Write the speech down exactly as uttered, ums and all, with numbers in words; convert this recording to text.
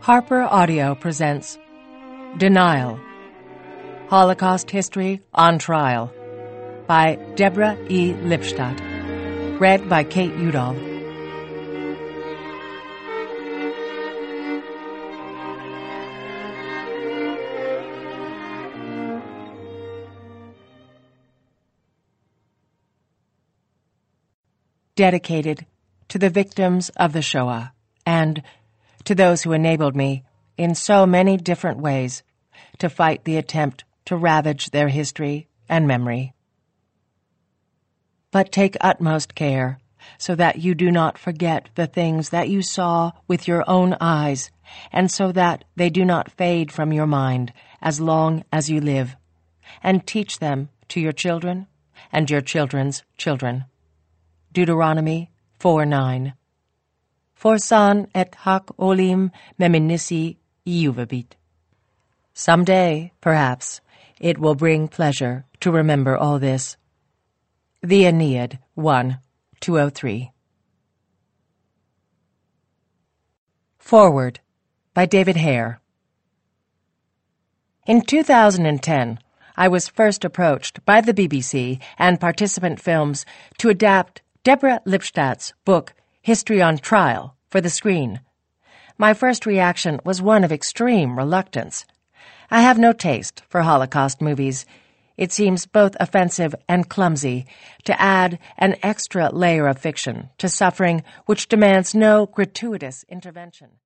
Harper Audio presents Denial, Holocaust History on Trial by Deborah E. Lipstadt. Read by Kate Udall. Dedicated to the victims of the Shoah and to those who enabled me, in so many different ways, to fight the attempt to ravage their history and memory. But take utmost care so that you do not forget the things that you saw with your own eyes, and so that they do not fade from your mind as long as you live, and teach them to your children and your children's children. Deuteronomy four nine. Forsan et hac olim meminisi iuvabit. Some day, perhaps, it will bring pleasure to remember all this. The Aeneid, one two oh three. Forward by David Hare. In two thousand ten, I was first approached by the B B C and Participant Films to adapt Deborah Lipstadt's book History on Trial for the screen. My first reaction was one of extreme reluctance. I have no taste for Holocaust movies. It seems both offensive and clumsy to add an extra layer of fiction to suffering which demands no gratuitous intervention.